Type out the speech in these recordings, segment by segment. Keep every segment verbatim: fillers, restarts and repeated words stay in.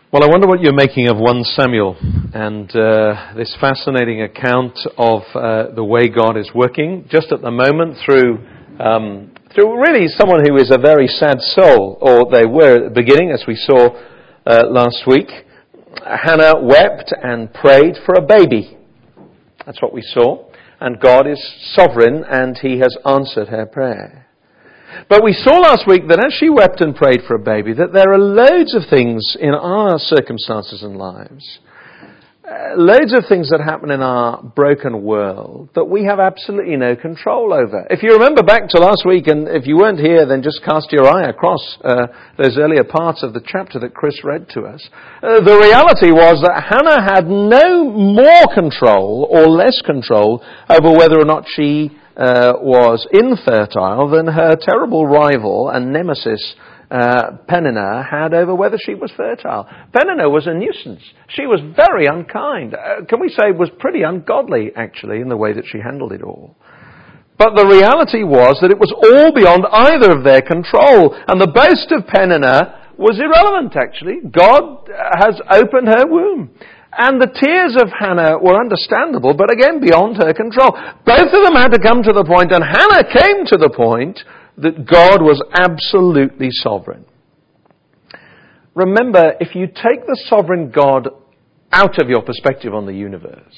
Well, I wonder what you're making of First Samuel and uh, this fascinating account of uh, the way God is working just at the moment through um, through really someone who is a very sad soul, or they were at the beginning, as we saw uh, last week. Hannah wept and prayed for a baby. That's what we saw. And God is sovereign and He has answered her prayer. But we saw last week that as she wept and prayed for a baby, that there are loads of things in our circumstances and lives, uh, loads of things that happen in our broken world that we have absolutely no control over. If you remember back to last week, and if you weren't here, then just cast your eye across uh, those earlier parts of the chapter that Chris read to us. Uh, the reality was that Hannah had no more control or less control over whether or not she Uh, was infertile than her terrible rival and nemesis uh, Peninnah had over whether she was fertile. Peninnah was a nuisance. She was very unkind. Uh, can we say was pretty ungodly, actually, in the way that she handled it all. But the reality was that it was all beyond either of their control. And the boast of Peninnah was irrelevant, actually. God has opened her womb. And the tears of Hannah were understandable, but again, beyond her control. Both of them had to come to the point, and Hannah came to the point that God was absolutely sovereign. Remember, if you take the sovereign God out of your perspective on the universe,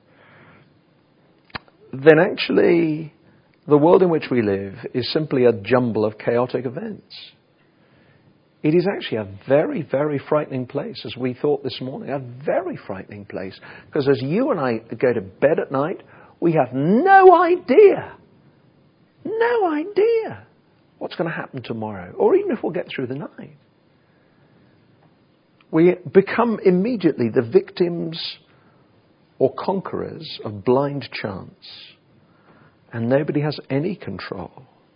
then actually the world in which we live is simply a jumble of chaotic events. It is actually a very, very frightening place, as we thought this morning. A very frightening place. Because as you and I go to bed at night, we have no idea, no idea what's going to happen tomorrow, or even if we'll get through the night. We become immediately the victims or conquerors of blind chance, and nobody has any control.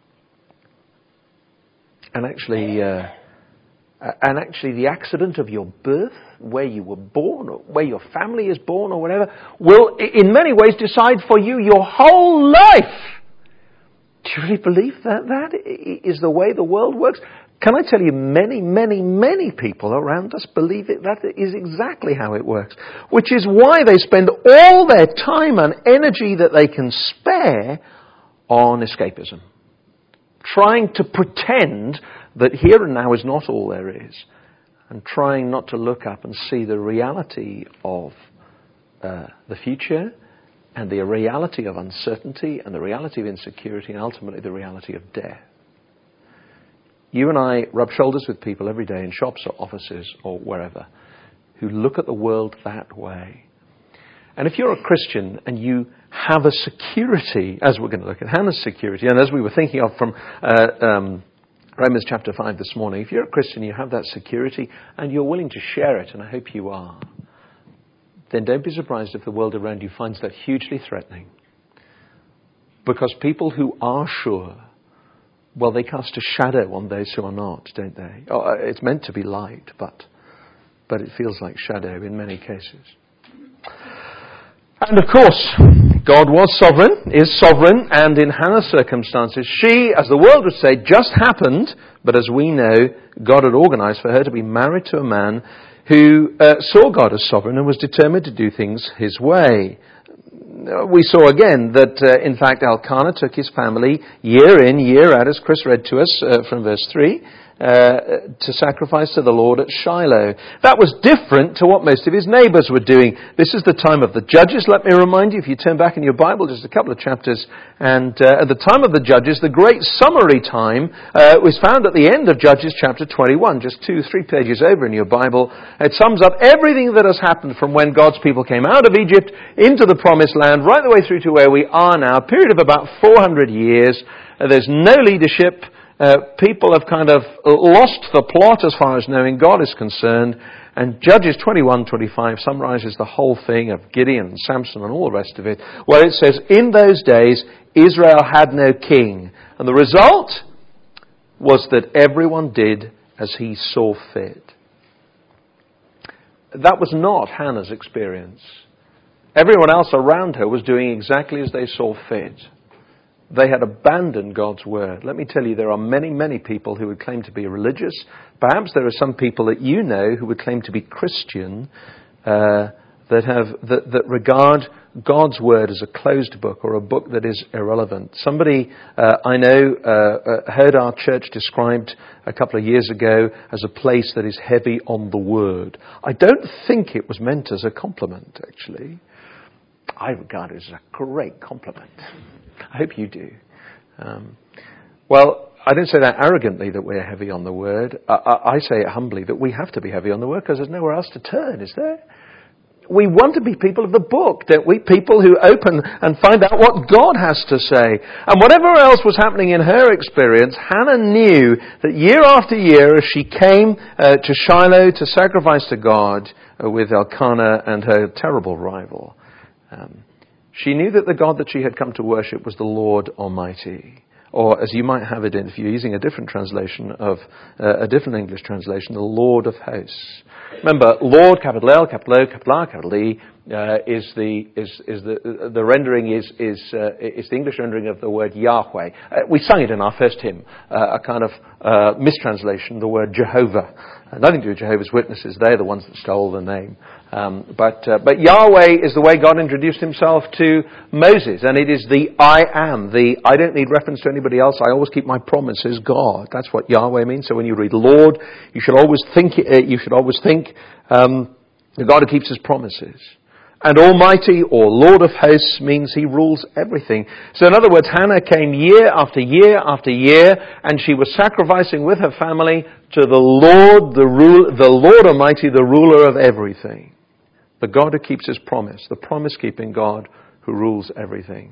And actually... Uh, Uh, and actually the accident of your birth, where you were born, or where your family is born or whatever, will in many ways decide for you your whole life. Do you really believe that that is the way the world works? Can I tell you, many, many, many people around us believe it, that is exactly how it works. Which is why they spend all their time and energy that they can spare on escapism. Trying to pretend that here and now is not all there is, and trying not to look up and see the reality of uh, the future, and the reality of uncertainty, and the reality of insecurity, and ultimately the reality of death. You and I rub shoulders with people every day in shops or offices or wherever who look at the world that way. And if you're a Christian and you have a security, as we're going to look at Hannah's security, and as we were thinking of from uh, um, Romans chapter five this morning, if you're a Christian, you have that security and you're willing to share it, and I hope you are, then don't be surprised if the world around you finds that hugely threatening. Because people who are sure, well, they cast a shadow on those who are not, don't they? Oh, it's meant to be light, but but it feels like shadow in many cases. And of course, God was sovereign, is sovereign, and in Hannah's circumstances, she, as the world would say, just happened, but as we know, God had organised for her to be married to a man who uh, saw God as sovereign and was determined to do things his way. We saw again that, uh, in fact, Elkanah took his family year in, year out, as Chris read to us uh, from verse three, Uh, to sacrifice to the Lord at Shiloh. That was different to what most of his neighbours were doing. This is the time of the Judges, let me remind you, if you turn back in your Bible just a couple of chapters, and uh, at the time of the Judges, the great summary time uh, was found at the end of Judges chapter twenty-one, just two, three pages over in your Bible. It sums up everything that has happened from when God's people came out of Egypt into the Promised Land, right the way through to where we are now, a period of about four hundred years. Uh, there's no leadership. Uh, people have kind of lost the plot as far as knowing God is concerned. And Judges twenty-one twenty-five summarizes the whole thing of Gideon and Samson and all the rest of it, where it says, in those days, Israel had no king. And the result was that everyone did as he saw fit. That was not Hannah's experience. Everyone else around her was doing exactly as they saw fit. They had abandoned God's word. Let me tell you, there are many, many people who would claim to be religious. Perhaps there are some people that you know who would claim to be Christian, uh, that have that, that regard God's word as a closed book or a book that is irrelevant. Somebody uh, I know uh, uh, heard our church described a couple of years ago as a place that is heavy on the word. I don't think it was meant as a compliment, actually. I regard it as a great compliment. I hope you do. Um, well, I don't say that arrogantly that we're heavy on the word. I, I, I say it humbly that we have to be heavy on the word because there's nowhere else to turn, is there? We want to be people of the book, don't we? People who open and find out what God has to say. And whatever else was happening in her experience, Hannah knew that year after year as she came uh, to Shiloh to sacrifice to God uh, with Elkanah and her terrible rival, um, she knew that the God that she had come to worship was the Lord Almighty. Or as you might have it in, if you're using a different translation of, uh, a different English translation, the Lord of hosts. Remember, Lord, capital L, capital O, capital R, capital E, uh, is the is is the the rendering is is uh, is the English rendering of the word Yahweh. Uh, we sung it in our first hymn, uh, a kind of uh, mistranslation, the word Jehovah. Uh, nothing to do with Jehovah's Witnesses; they're the ones that stole the name. Um, but uh, but Yahweh is the way God introduced Himself to Moses, and it is the I am, the I don't need reference to anybody else. I always keep my promises. God, that's what Yahweh means. So when you read Lord, you should always think uh, you should always think um, the God who keeps His promises. And Almighty or Lord of hosts means He rules everything. So in other words, Hannah came year after year after year, and she was sacrificing with her family to the Lord, the rule, the Lord Almighty, the ruler of everything. The God who keeps His promise, the promise-keeping God who rules everything.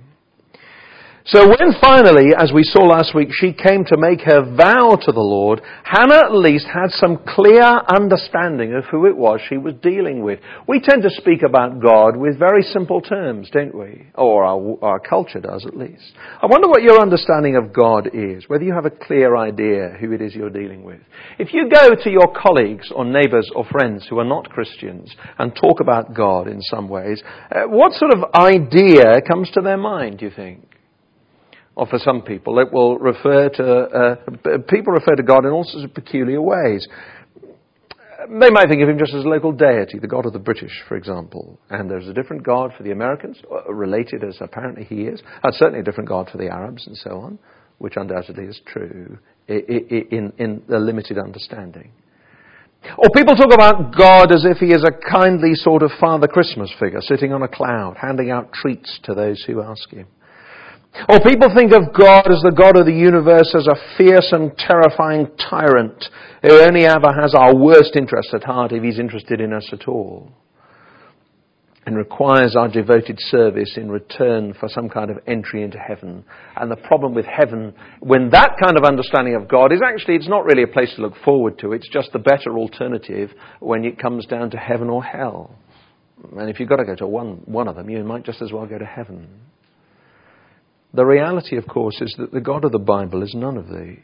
So when finally, as we saw last week, she came to make her vow to the Lord, Hannah at least had some clear understanding of who it was she was dealing with. We tend to speak about God with very simple terms, don't we? Or our, our culture does, at least. I wonder what your understanding of God is, whether you have a clear idea who it is you're dealing with. If you go to your colleagues or neighbours or friends who are not Christians and talk about God in some ways, uh, what sort of idea comes to their mind, do you think? Or for some people, it will refer to, uh, people refer to God in all sorts of peculiar ways. They might think of Him just as a local deity, the God of the British, for example. And there's a different God for the Americans, related as apparently He is. And certainly a different God for the Arabs and so on, which undoubtedly is true in, in a limited understanding. Or people talk about God as if He is a kindly sort of Father Christmas figure sitting on a cloud, handing out treats to those who ask Him. Or people think of God as the God of the universe as a fierce and terrifying tyrant who only ever has our worst interest at heart if He's interested in us at all, and requires our devoted service in return for some kind of entry into heaven. And the problem with heaven, when that kind of understanding of God is actually, it's not really a place to look forward to. It's just the better alternative when it comes down to heaven or hell. And if you've got to go to one, one of them, you might just as well go to heaven. The reality, of course, is that the God of the Bible is none of these.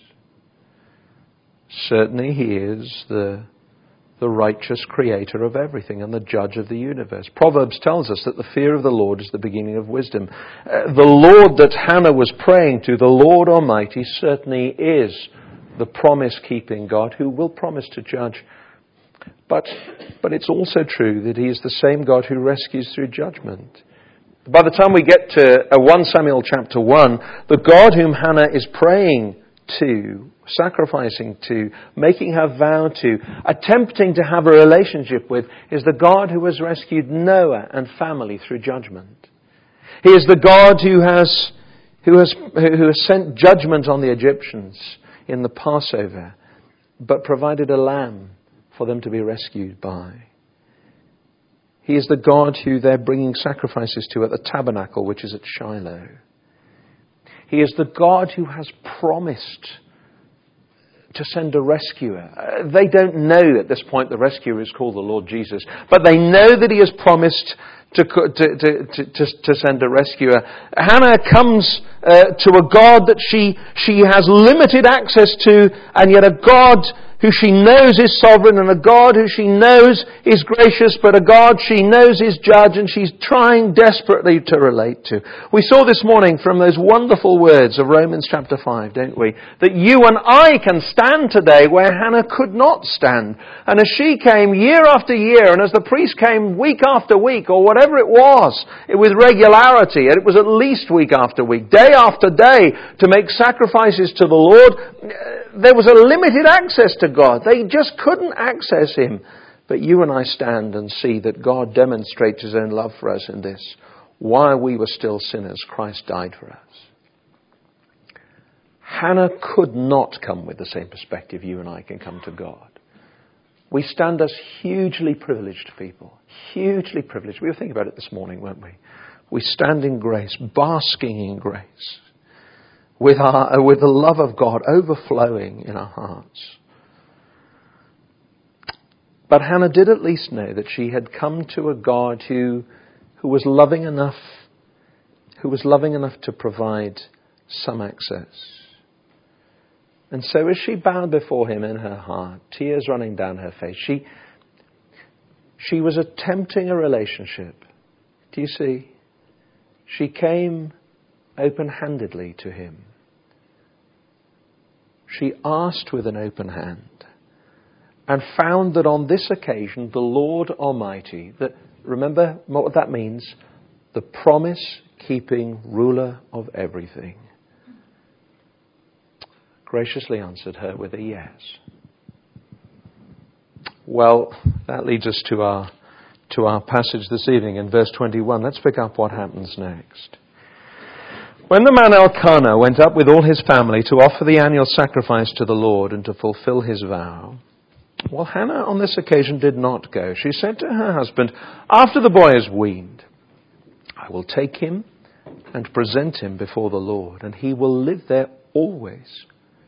Certainly He is the, the righteous creator of everything and the judge of the universe. Proverbs tells us that the fear of the Lord is the beginning of wisdom. Uh, the Lord that Hannah was praying to, the Lord Almighty, certainly is the promise-keeping God who will promise to judge. But, but it's also true that He is the same God who rescues through judgment. By the time we get to First Samuel chapter one, the God whom Hannah is praying to, sacrificing to, making her vow to, attempting to have a relationship with, is the God who has rescued Noah and family through judgment. He is the God who has, who has, who has sent judgment on the Egyptians in the Passover, but provided a lamb for them to be rescued by. He is the God who they're bringing sacrifices to at the tabernacle, which is at Shiloh. He is the God who has promised to send a rescuer. Uh, they don't know at this point the rescuer is called the Lord Jesus, but they know that He has promised to to to to, to, to send a rescuer. Hannah comes uh, to a God that she she has limited access to, and yet a God who she knows is sovereign and a God who she knows is gracious, but a God she knows is judge, and she's trying desperately to relate to. We saw this morning from those wonderful words of Romans chapter five, don't we? That you and I can stand today where Hannah could not stand. And as she came year after year, and as the priest came week after week, or whatever it was, it was regularity, and it was at least week after week, day after day, to make sacrifices to the Lord, there was a limited access to God. They just couldn't access Him. But you and I stand and see that God demonstrates His own love for us in this. While we were still sinners, Christ died for us. Hannah could not come with the same perspective you and I can come to God. We stand as hugely privileged people. Hugely privileged. We were thinking about it this morning, weren't we? We stand in grace, basking in grace, with our, with the love of God overflowing in our hearts. But Hannah did at least know that she had come to a God who, who was loving enough, who was loving enough to provide some access. And so as she bowed before Him in her heart, tears running down her face, she, she was attempting a relationship. Do you see? She came open-handedly to Him. She asked with an open hand and found that on this occasion the Lord Almighty, that, remember what that means, the promise-keeping ruler of everything, graciously answered her with a yes. Well, that leads us to our to our passage this evening in verse twenty-one. Let's pick up what happens next. When the man Elkanah went up with all his family to offer the annual sacrifice to the Lord and to fulfill his vow, well, Hannah on this occasion did not go. She said to her husband, after the boy is weaned, I will take him and present him before the Lord, and he will live there always.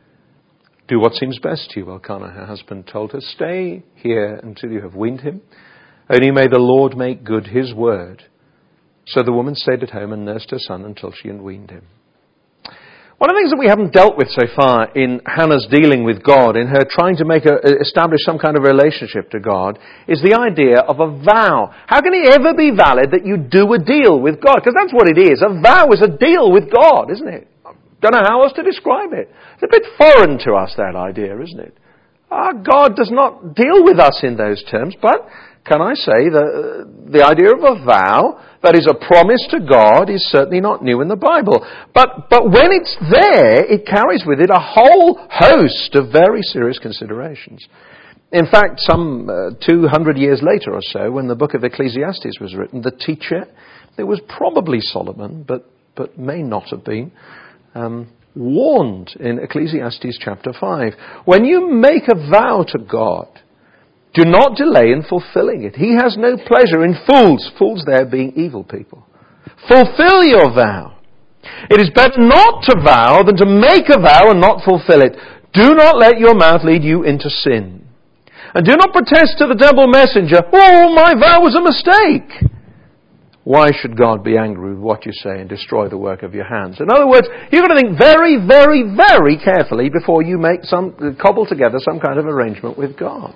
Do what seems best to you, Elkanah, her husband told her. Stay here until you have weaned him. Only may the Lord make good His word. So the woman stayed at home and nursed her son until she had weaned him. One of the things that we haven't dealt with so far in Hannah's dealing with God, in her trying to make a, establish some kind of relationship to God, is the idea of a vow. How can it ever be valid that you do a deal with God? Because that's what it is. A vow is a deal with God, isn't it? Don't know how else to describe it. It's a bit foreign to us, that idea, isn't it? Our God does not deal with us in those terms, but can I say that the idea of a vow that is a promise to God is certainly not new in the Bible. But, but when it's there, it carries with it a whole host of very serious considerations. In fact, some uh, two hundred years later or so, when the book of Ecclesiastes was written, the teacher, it was probably Solomon, but, but may not have been, um, warned in Ecclesiastes chapter five. When you make a vow to God, do not delay in fulfilling it. He has no pleasure in fools. Fools there being evil people. Fulfill your vow. It is better not to vow than to make a vow and not fulfill it. Do not let your mouth lead you into sin. And do not protest to the devil messenger, oh, my vow was a mistake. Why should God be angry with what you say and destroy the work of your hands? In other words, you've got to think very, very, very carefully before you make some, cobble together some kind of arrangement with God.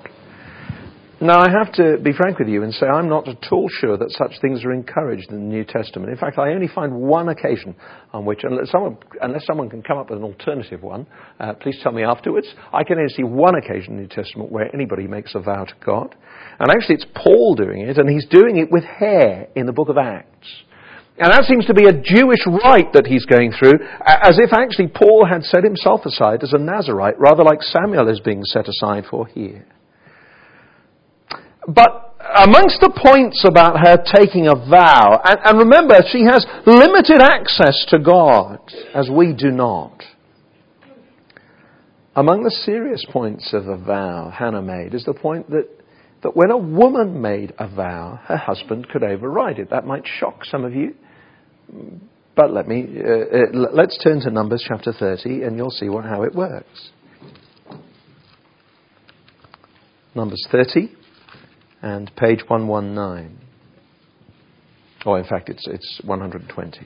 Now, I have to be frank with you and say I'm not at all sure that such things are encouraged in the New Testament. In fact, I only find one occasion on which, unless someone, unless someone can come up with an alternative one, uh, please tell me afterwards, I can only see one occasion in the New Testament where anybody makes a vow to God. And actually it's Paul doing it, and he's doing it with hair in the book of Acts. And that seems to be a Jewish rite that he's going through, as if actually Paul had set himself aside as a Nazirite, rather like Samuel is being set aside for here. But amongst the points about her taking a vow, and, and remember, she has limited access to God, as we do not. Among the serious points of the vow Hannah made is the point that, that when a woman made a vow, her husband could override it. That might shock some of you, but let me, uh, uh, let's turn to Numbers chapter thirty and you'll see what, how it works. Numbers thirty. And page one nineteen. Oh, in fact, it's it's one hundred twenty.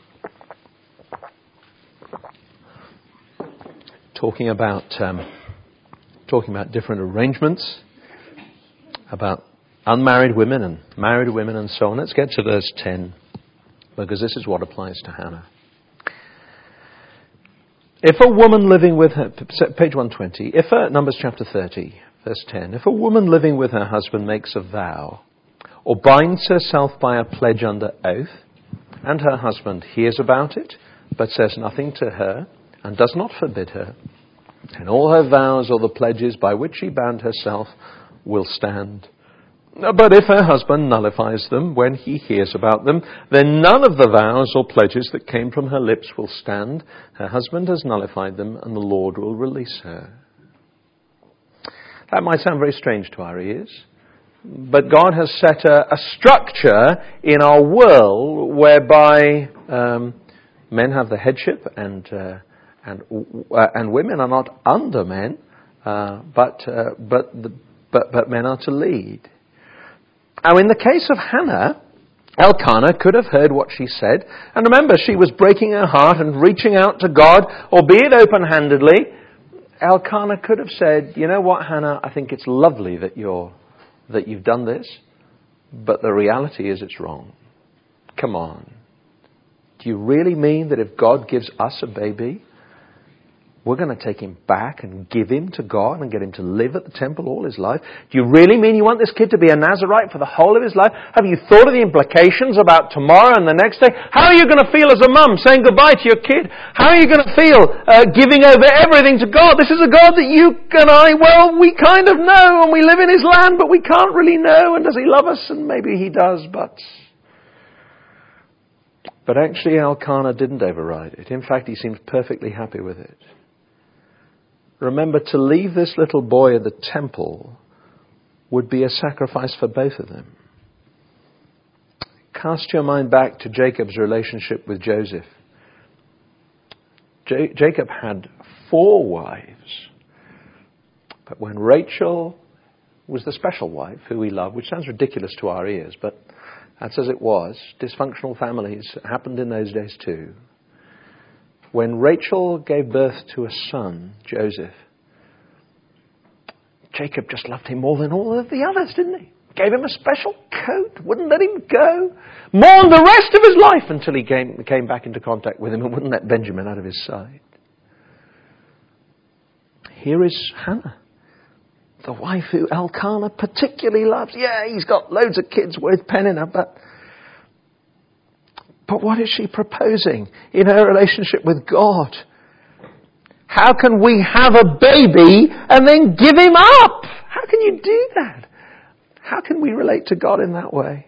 Talking about um, talking about different arrangements, about unmarried women and married women and so on. Let's get to verse ten, because this is what applies to Hannah. If a woman living with her, page one twenty, if a, Numbers chapter thirty, verse ten, if a woman living with her husband makes a vow, or binds herself by a pledge under oath, and her husband hears about it, but says nothing to her, and does not forbid her, and all her vows or the pledges by which she bound herself will stand. But if her husband nullifies them when he hears about them, then none of the vows or pledges that came from her lips will stand. Her husband has nullified them, and the Lord will release her. That might sound very strange to our ears, but God has set a, a structure in our world whereby um, men have the headship and uh, and uh, and women are not under men, uh, but uh, but the, but but men are to lead. Now, in the case of Hannah, Elkanah could have heard what she said. And remember, she was breaking her heart and reaching out to God, albeit open-handedly. Elkanah could have said, you know what, Hannah, I think it's lovely that you're, that you've done this, but the reality is it's wrong. Come on. Do you really mean that if God gives us a baby, we're going to take him back and give him to God and get him to live at the temple all his life? Do you really mean you want this kid to be a Nazirite for the whole of his life? Have you thought of the implications about tomorrow and the next day? How are you going to feel as a mum saying goodbye to your kid? How are you going to feel uh, giving over everything to God? This is a God that you and I, well, we kind of know, and we live in his land, but we can't really know. And does he love us? And maybe he does, but... But actually Elkanah didn't override it. In fact, he seems perfectly happy with it. Remember, to leave this little boy at the temple would be a sacrifice for both of them. Cast your mind back to Jacob's relationship with Joseph. J- Jacob had four wives. But when Rachel was the special wife who he loved, which sounds ridiculous to our ears, but that's as it was. Dysfunctional families happened in those days too. When Rachel gave birth to a son, Joseph, Jacob just loved him more than all of the others, didn't he? Gave him a special coat, wouldn't let him go. Mourned the rest of his life until he came, came back into contact with him and wouldn't let Benjamin out of his sight. Here is Hannah, the wife who Elkanah particularly loves. Yeah, he's got loads of kids worth penning her, but... But what is she proposing in her relationship with God? How can we have a baby and then give him up? How can you do that? How can we relate to God in that way?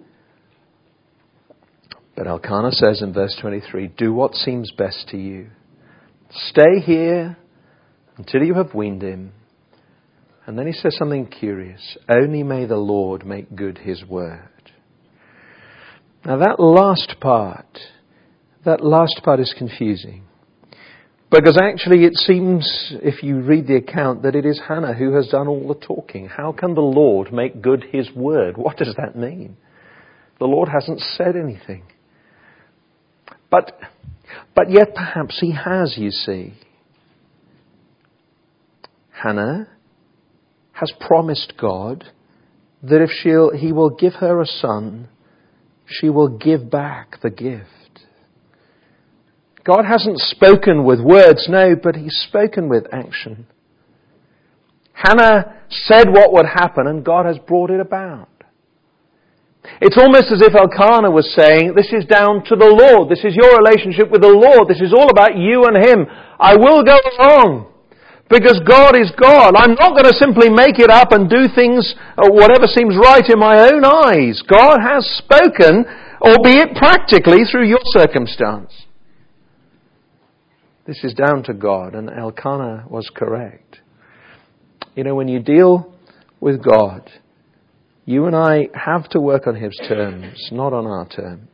But Elkanah says in verse twenty-three, do what seems best to you. Stay here until you have weaned him. And then he says something curious. Only may the Lord make good his word. Now that last part, that last part is confusing. Because actually it seems, if you read the account, that it is Hannah who has done all the talking. How can the Lord make good his word? What does that mean? The Lord hasn't said anything. But, but yet perhaps he has, you see. Hannah has promised God that if she'll, he will give her a son, she will give back the gift. God hasn't spoken with words, no, but he's spoken with action. Hannah said what would happen, and God has brought it about. It's almost as if Elkanah was saying, this is down to the Lord. This is your relationship with the Lord. This is all about you and him. I will go along. Because God is God. I'm not going to simply make it up and do things, or whatever seems right in my own eyes. God has spoken, albeit practically through your circumstance. This is down to God, and Elkanah was correct. You know, when you deal with God, you and I have to work on his terms, not on our terms.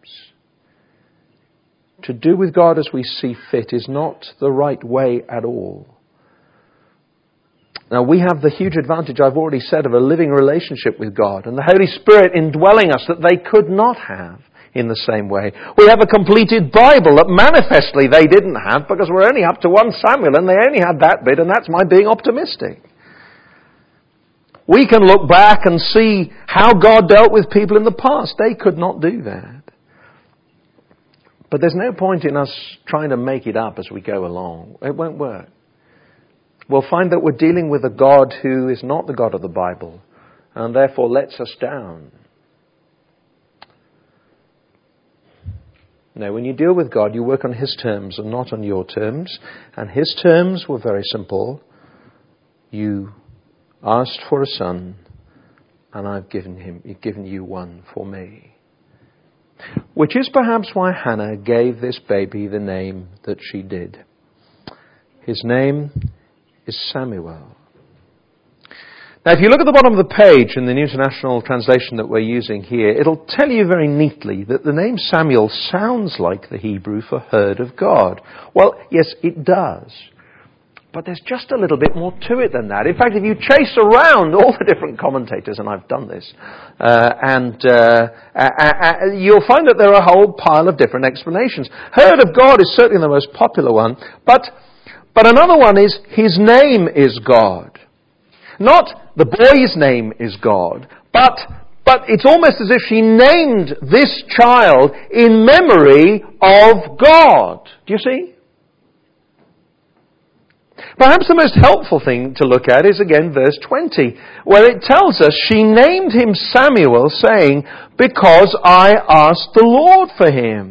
To do with God as we see fit is not the right way at all. Now, we have the huge advantage, I've already said, of a living relationship with God and the Holy Spirit indwelling us that they could not have in the same way. We have a completed Bible that manifestly they didn't have because we're only up to First Samuel and they only had that bit, and that's my being optimistic. We can look back and see how God dealt with people in the past. They could not do that. But there's no point in us trying to make it up as we go along. It won't work. We'll find that we're dealing with a God who is not the God of the Bible and therefore lets us down. No, when you deal with God, you work on His terms and not on your terms. And His terms were very simple. You asked for a son, and I've given him, given you one for me. Which is perhaps why Hannah gave this baby the name that she did. His name is Samuel. Now, if you look at the bottom of the page in the New International Translation that we're using here, it'll tell you very neatly that the name Samuel sounds like the Hebrew for heard of God. Well, yes, it does. But there's just a little bit more to it than that. In fact, if you chase around all the different commentators, and I've done this, uh, and uh, uh, uh, you'll find that there are a whole pile of different explanations. Heard of God is certainly the most popular one, but but another one is His name is God. Not the boy's name is God, but but it's almost as if she named this child in memory of God. Do you see? Perhaps the most helpful thing to look at is again verse twenty, where it tells us she named him Samuel, saying, because I asked the Lord for him.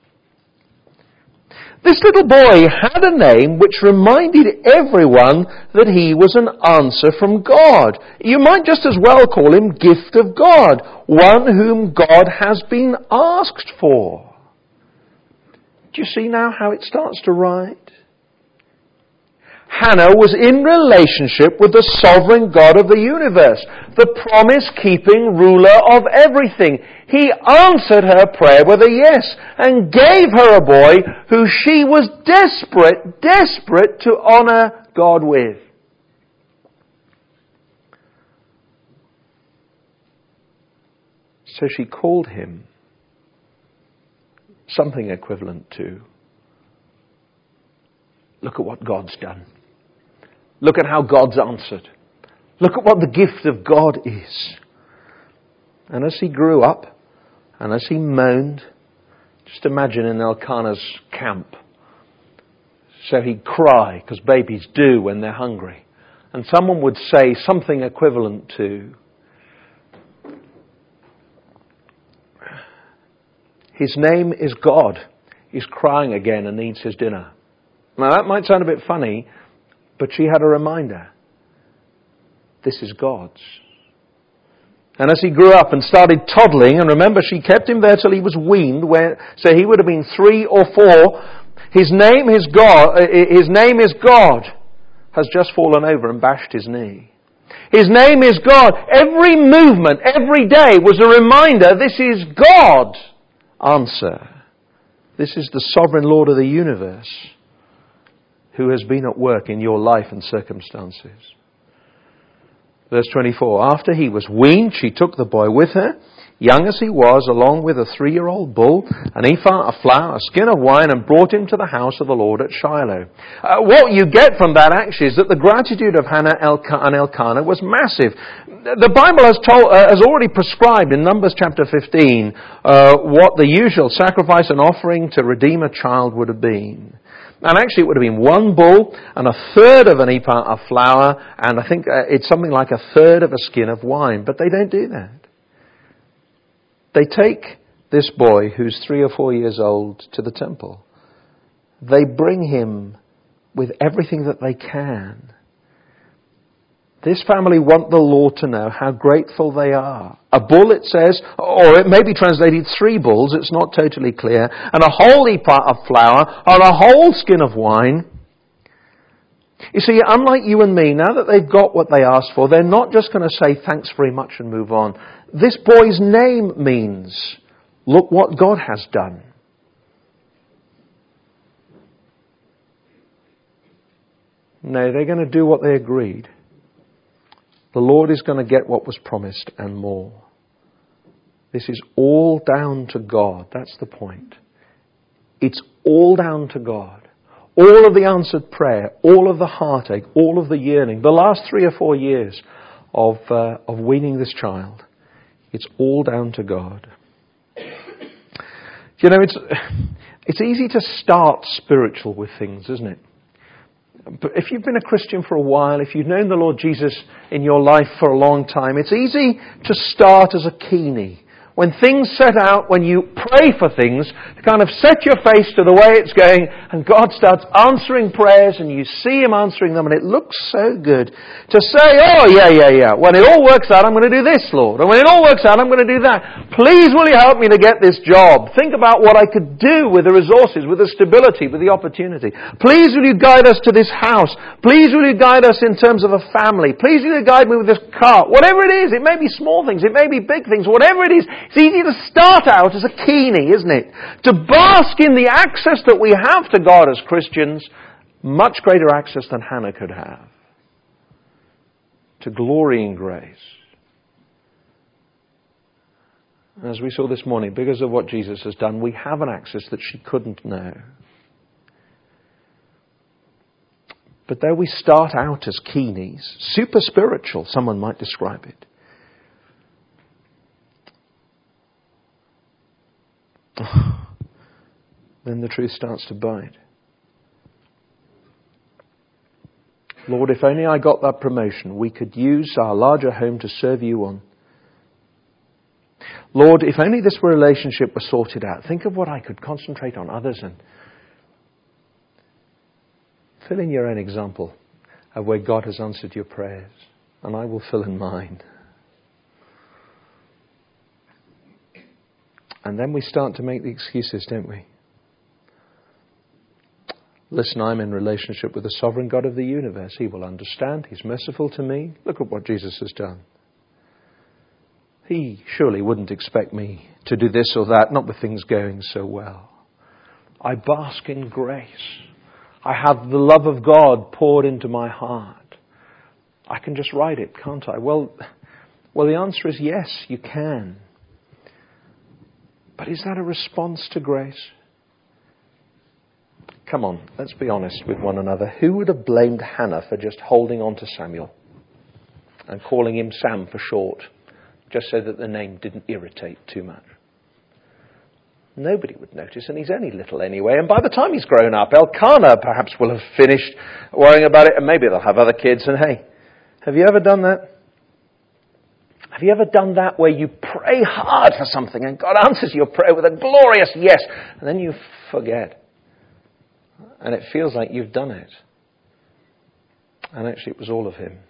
This little boy had a name which reminded everyone that he was an answer from God. You might just as well call him gift of God, one whom God has been asked for. Do you see now how it starts to write? Hannah was in relationship with the sovereign God of the universe, the promise-keeping ruler of everything. He answered her prayer with a yes and gave her a boy who she was desperate, desperate to honor God with. So she called him something equivalent to, look at what God's done. Look at how God's answered. Look at what the gift of God is. And as he grew up, and as he moaned, just imagine in Elkanah's camp. So he'd cry, because babies do when they're hungry. And someone would say something equivalent to, his name is God. He's crying again and needs his dinner. Now that might sound a bit funny, but she had a reminder. This is God's. And as he grew up and started toddling, and remember she kept him there till he was weaned, where, so he would have been three or four, his name is God, his name is God, has just fallen over and bashed his knee. His name is God. Every movement, every day was a reminder, this is God. Answer. This is the sovereign Lord of the universe, who has been at work in your life and circumstances. Verse twenty-four, after he was weaned, she took the boy with her, young as he was, along with a three-year-old bull, an ephah of flour, a skin of wine, and brought him to the house of the Lord at Shiloh. Uh, what you get from that actually is that the gratitude of Hannah and Elkanah was massive. The Bible has told, uh, has already prescribed in Numbers chapter fifteen uh, what the usual sacrifice and offering to redeem a child would have been. And actually it would have been one bull and a third of an ephah of flour, and I think uh, it's something like a third of a skin of wine. But they don't do that. They take this boy who's three or four years old to the temple. They bring him with everything that they can. This family want the Lord to know how grateful they are. A bull, it says, or it may be translated three bulls, it's not totally clear, and a whole ephah of flour, or a whole skin of wine. You see, unlike you and me, now that they've got what they asked for, they're not just going to say thanks very much and move on. This boy's name means, look what God has done. No, they're going to do what they agreed. The Lord is going to get what was promised and more. This is all down to God. That's the point. It's all down to God. All of the answered prayer, all of the heartache, all of the yearning, the last three or four years of, uh, of weaning this child. It's all down to God. You know, it's, it's easy to start spiritual with things, isn't it? But if you've been a Christian for a while, if you've known the Lord Jesus in your life for a long time, it's easy to start as a keeney. When things set out, when you pray for things, to kind of set your face to the way it's going, and God starts answering prayers, and you see Him answering them, and it looks so good. To say, oh yeah, yeah, yeah, when it all works out, I'm going to do this, Lord. And when it all works out, I'm going to do that. Please will you help me to get this job? Think about what I could do with the resources, with the stability, with the opportunity. Please will you guide us to this house? Please will you guide us in terms of a family? Please will you guide me with this car? Whatever it is, it may be small things, it may be big things, whatever it is. It's easy to start out as a keeney, isn't it? To bask in the access that we have to God as Christians, much greater access than Hannah could have. To glory in grace. As we saw this morning, because of what Jesus has done, we have an access that she couldn't know. But though we start out as keenies, super spiritual, someone might describe it, then the truth starts to bite. Lord, if only I got that promotion, we could use our larger home to serve you on. Lord, if only this relationship was sorted out, think of what I could concentrate on others and fill in your own example of where God has answered your prayers, and I will fill in mine. And then we start to make the excuses, don't we? Listen, I'm in relationship with the sovereign God of the universe. He will understand. He's merciful to me. Look at what Jesus has done. He surely wouldn't expect me to do this or that, not with things going so well. I bask in grace. I have the love of God poured into my heart. I can just write it, can't I? Well, well, the answer is yes, you can. But is that a response to grace? Come on, let's be honest with one another. Who would have blamed Hannah for just holding on to Samuel and calling him Sam for short, just so that the name didn't irritate too much? Nobody would notice, and he's only little anyway. And by the time he's grown up, Elkanah perhaps will have finished worrying about it, and maybe they'll have other kids. And hey, have you ever done that? Have you ever done that where you pray hard for something and God answers your prayer with a glorious yes, and then you forget? And it feels like you've done it. And actually it was all of Him.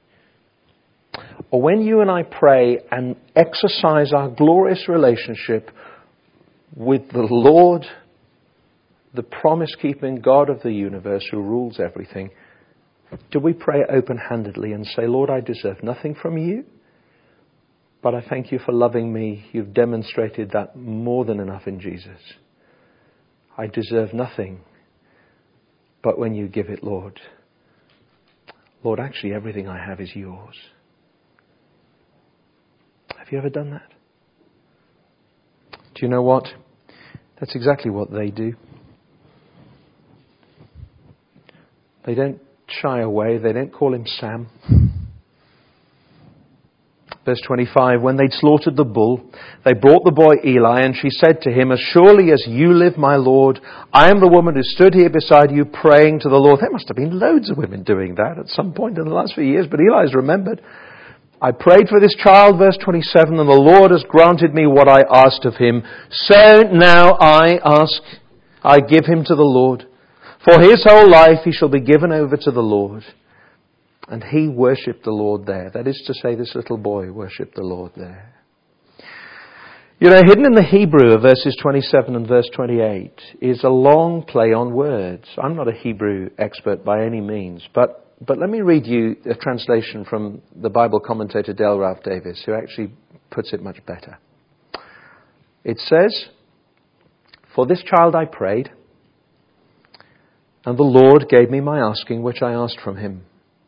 Or when you and I pray and exercise our glorious relationship with the Lord, the promise-keeping God of the universe who rules everything, do we pray open-handedly and say, Lord, I deserve nothing from you, but I thank you for loving me. You've demonstrated that more than enough in Jesus. I deserve nothing, but when you give it, Lord, Lord, actually everything I have is yours. Have you ever done that? Do you know what? That's exactly what they do. They don't shy away. They don't call him Sam. Verse twenty-five, when they'd slaughtered the bull, they brought the boy Eli, and she said to him, as surely as you live, my Lord, I am the woman who stood here beside you praying to the Lord. There must have been loads of women doing that at some point in the last few years, but Eli's remembered. I prayed for this child, verse twenty-seven, and the Lord has granted me what I asked of him. So now I ask, I give him to the Lord. For his whole life he shall be given over to the Lord. And he worshipped the Lord there. That is to say, this little boy worshipped the Lord there. You know, hidden in the Hebrew of verses twenty-seven and verse twenty-eight is a long play on words. I'm not a Hebrew expert by any means, but but let me read you a translation from the Bible commentator Dale Ralph Davis, who actually puts it much better. It says, for this child I prayed, and the Lord gave me my asking, which I asked from him.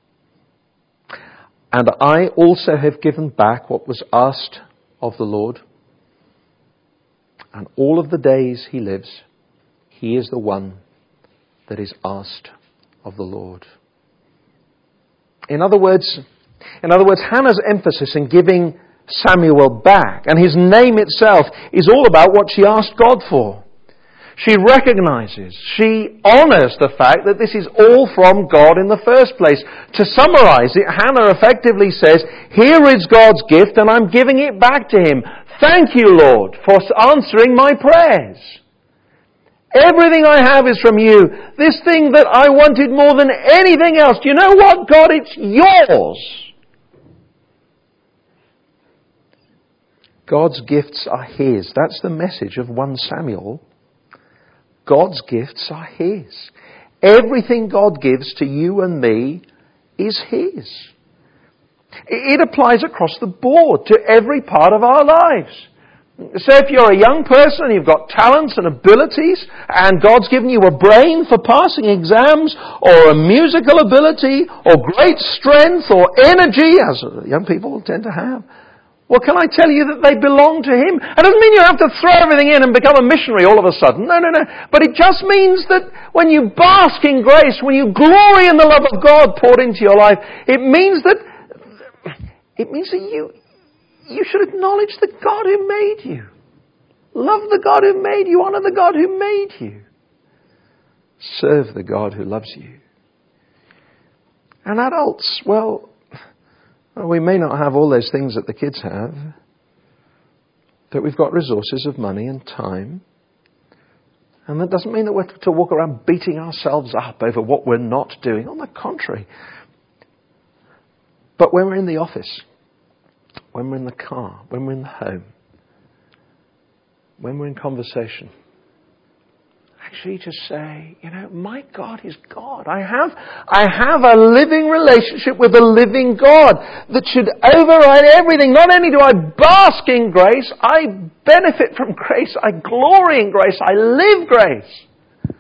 And I also have given back what was asked of the Lord. And all of the days he lives, he is the one that is asked of the Lord. In other words, In other words, Hannah's emphasis in giving Samuel back, and his name itself, is all about what she asked God for. She recognizes, she honors the fact that this is all from God in the first place. To summarize it, Hannah effectively says, here is God's gift and I'm giving it back to Him. Thank you, Lord, for answering my prayers. Everything I have is from you. This thing that I wanted more than anything else, do you know what, God? It's yours. God's gifts are His. That's the message of First Samuel. God's gifts are His. Everything God gives to you and me is His. It applies across the board to every part of our lives. So if you're a young person and you've got talents and abilities and God's given you a brain for passing exams or a musical ability or great strength or energy, as young people tend to have, well, can I tell you that they belong to Him? It doesn't mean you have to throw everything in and become a missionary all of a sudden. No, no, no. But it just means that when you bask in grace, when you glory in the love of God poured into your life, it means that, it means that you, you should acknowledge the God who made you. Love the God who made you. Honor the God who made you. Serve the God who loves you. And adults, well, we may not have all those things that the kids have, but we've got resources of money and time. And that doesn't mean that we're to walk around beating ourselves up over what we're not doing. On the contrary. But when we're in the office, when we're in the car, when we're in the home, when we're in conversation, actually just say, you know, my God is God. I have, I have a living relationship with a living God that should override everything. Not only do I bask in grace, I benefit from grace. I glory in grace. I live grace.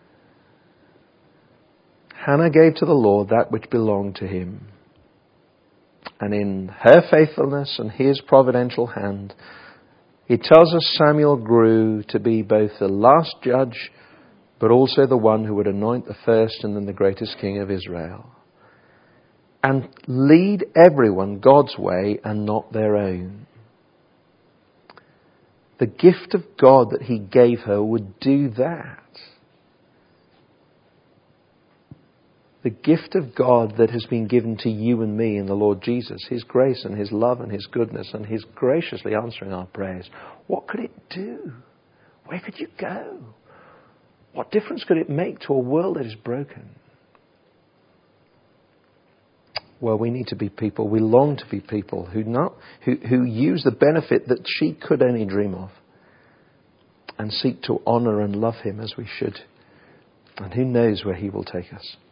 Hannah gave to the Lord that which belonged to Him. And in her faithfulness and His providential hand, it tells us Samuel grew to be both the last judge but also the one who would anoint the first and then the greatest king of Israel. And lead everyone God's way and not their own. The gift of God that He gave her would do that. The gift of God that has been given to you and me in the Lord Jesus, His grace and His love and His goodness and His graciously answering our prayers. What could it do? Where could you go? What difference could it make to a world that is broken? Well, we need to be people, we long to be people who not who, who use the benefit that she could only dream of and seek to honour and love Him as we should. And who knows where He will take us.